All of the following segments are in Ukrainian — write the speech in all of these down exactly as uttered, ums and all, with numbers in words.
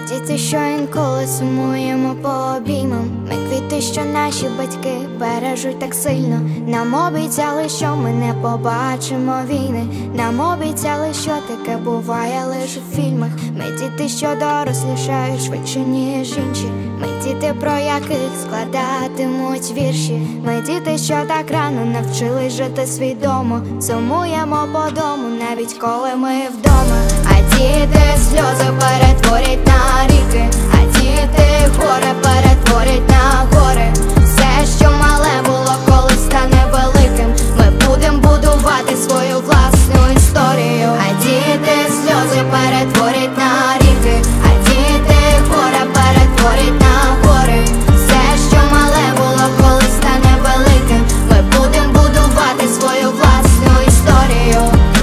діти, що інколи сумуємо по обіймам. Ми квіти, що наші батьки бережуть так сильно. Нам обіцяли, що ми не побачимо війни. Нам обіцяли, що таке буває лише в фільмах. Ми діти, що дорослішають швидше, ніж інші. Ми діти, про яких складатимуть вірші. Ми діти, що так рано навчились жити свідомо. Сумуємо по дому, навіть коли ми вдома. А діти сльози перетворять на ріки, а діти горе перетворять на гори. Все, що мале було, колись стане великим. Ми будемо будувати свою власну історію. А діти сльози перетворять на ріки, а діти горе перетворять на гори. Все, що мале було, колись стане великим. Ми будемо будувати свою власну історію.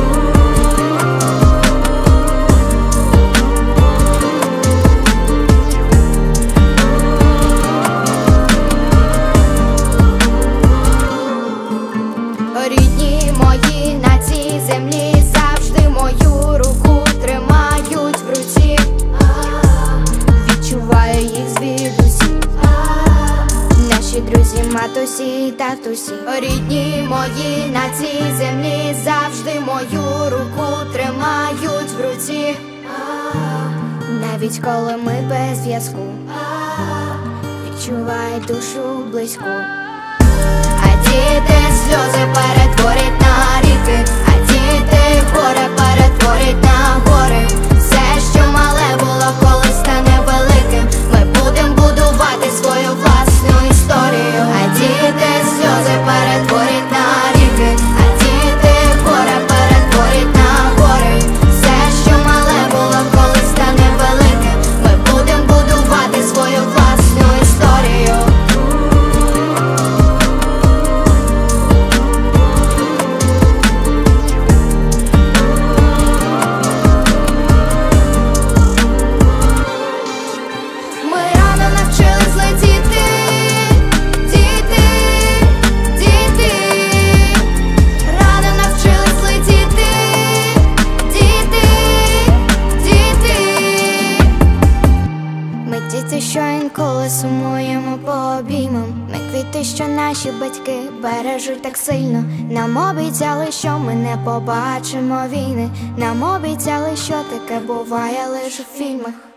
Рідні мої на цій землі завжди мою руку тримають в руці. Відчуваю їх звідусі, наші друзі, матусі, татусі. Рідні мої на цій землі завжди мою руку тримають в руці. Навіть коли ми без зв'язку, відчувають душу близьку. А діти сльози перетворять на ріки, а діти горе перетворять на гори. Все, що мале було, колись стане великим. Ми будемо будувати свою власну історію. А діти сльози перетворять на ріки, а діти горе перетворять на гори. Все, що мале було, колись стане великим. Ми будемо будувати свою власну історію. Діти, що інколи сумуємо по обіймам. Ми квіти, що наші батьки бережуть так сильно. Нам обіцяли, що ми не побачимо війни. Нам обіцяли, що таке буває лише в фільмах.